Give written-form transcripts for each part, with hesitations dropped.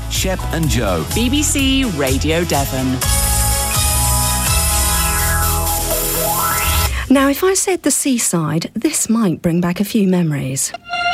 Shep and Joe. BBC Radio Devon. Now, if I said the seaside, this might bring back a few memories.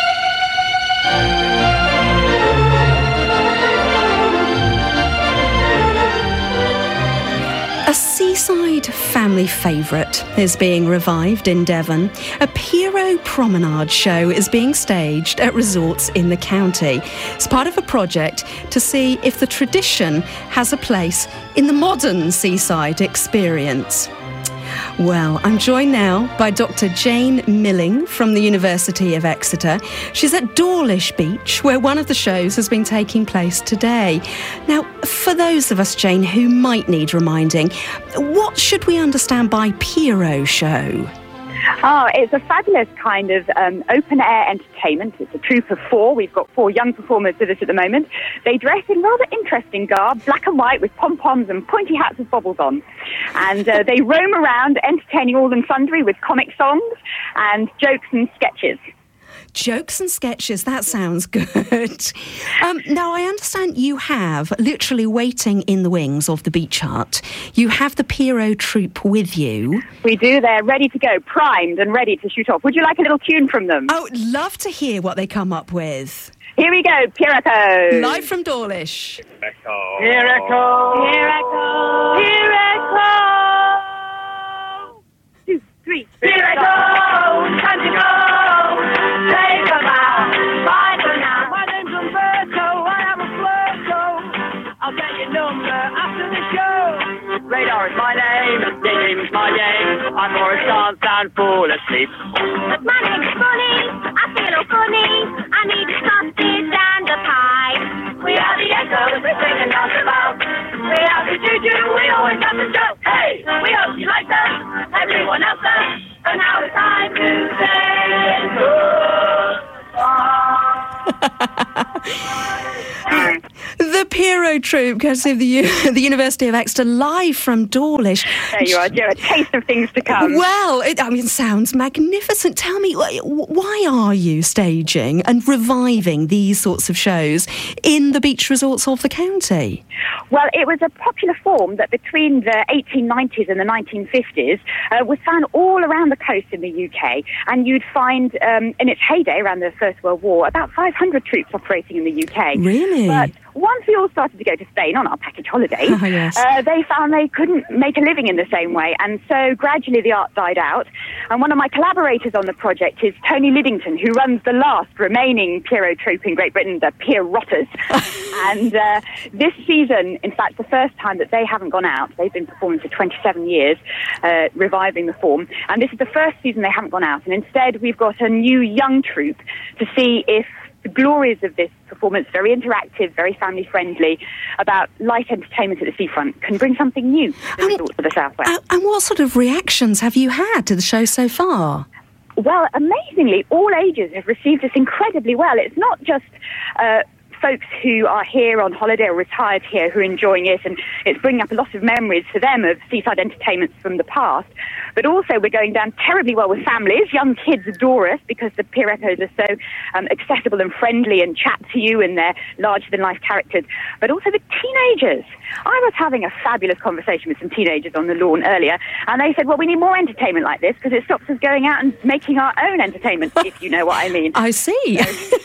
A seaside family favourite is being revived in Devon. A Pierrot Promenade show is being staged at resorts in the county. It's part of a project to see if the tradition has a place in the modern seaside experience. Well, I'm joined now by Dr. Jane Milling from the University of Exeter. She's at Dawlish Beach, where one of the shows has been taking place today. Now, for those of us, Jane, who might need reminding, what should we understand by Pierrot show? Oh, it's a fabulous kind of open-air entertainment. It's a troupe of 4. We've got 4 young performers with us at the moment. They dress in rather interesting garb, black and white with pom-poms and pointy hats with bobbles on. And they roam around entertaining all and sundry with comic songs and jokes and sketches. Jokes and sketches, that sounds good. Now, I understand you have, literally waiting in the wings of the beach hut, you have the Pierrot troupe with you. We do. They're ready to go, primed and ready to shoot off. Would you like a little tune from them? Oh, love to hear what they come up with. Here we go, Pierrot. Live from Dawlish. Pierrot. Pierrot. Pierrot. 2, 3. Pierrot. Time to go. Take them out. Bye for now. My name's Umberto. I am a flirto. I'll get your number after the show. Radar is my name. Game's my game. I'm more a chance than fall asleep. My name's Funny. I feel all funny. I need a sausage and a pie. We are the echoes. We sing and dance about. We are the juju. We always have the joke. Hey, we hope you like us. Everyone else does. And now it's time to say goodbye. The Pierrot troupe, courtesy of the University of Exeter, live from Dawlish. There you are, Joe, a taste of things to come. Well, it sounds magnificent. Tell me, why are you staging and reviving these sorts of shows in the beach resorts of the county? Well, it was a popular form that between the 1890s and the 1950s was found all around the coast in the UK. And you'd find, in its heyday, around the First World War, about 500 troops operating in the UK. Really? But once we all started to go to Spain on our package holiday, yes. They found they couldn't make a living in the same way. And so gradually the art died out. And one of my collaborators on the project is Tony Liddington, who runs the last remaining Pierrot troupe in Great Britain, the Pierrotters. And this season, in fact, the first time that they haven't gone out, they've been performing for 27 years, reviving the form. And this is the first season they haven't gone out. And instead, we've got a new young troupe to see if the glories of this performance, very interactive, very family-friendly, about light entertainment at the seafront, can bring something new to the resorts of the Southwest. And what sort of reactions have you had to the show so far? Well, amazingly, all ages have received this incredibly well. It's not just folks who are here on holiday or retired here who are enjoying it, and it's bringing up a lot of memories for them of seaside entertainments from the past. But also we're going down terribly well with families. Young kids adore us because the Pierrotos are so accessible and friendly and chat to you, and they're larger-than-life characters. But also the teenagers. I was having a fabulous conversation with some teenagers on the lawn earlier, and they said, well, we need more entertainment like this because it stops us going out and making our own entertainment, if you know what I mean. I see.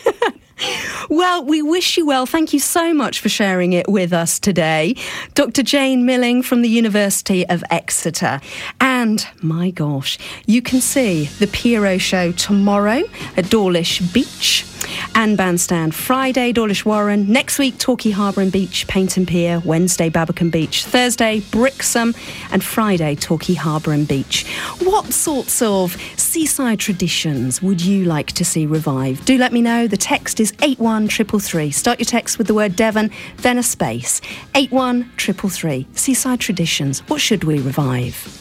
Well, we wish you well. Thank you so much for sharing it with us today. Dr. Jane Milling from the University of Exeter. And, my gosh, you can see the Pierrot show tomorrow at Dawlish Beach. And Bandstand Friday, Dawlish Warren. Next week, Torquay Harbour and Beach, Paynton Pier. Wednesday, Barbican Beach. Thursday, Brixham. And Friday, Torquay Harbour and Beach. What sorts of seaside traditions would you like to see revived? Do let me know. The text is 81333. Start your text with the word Devon, then a space. 81333. Seaside traditions. What should we revive?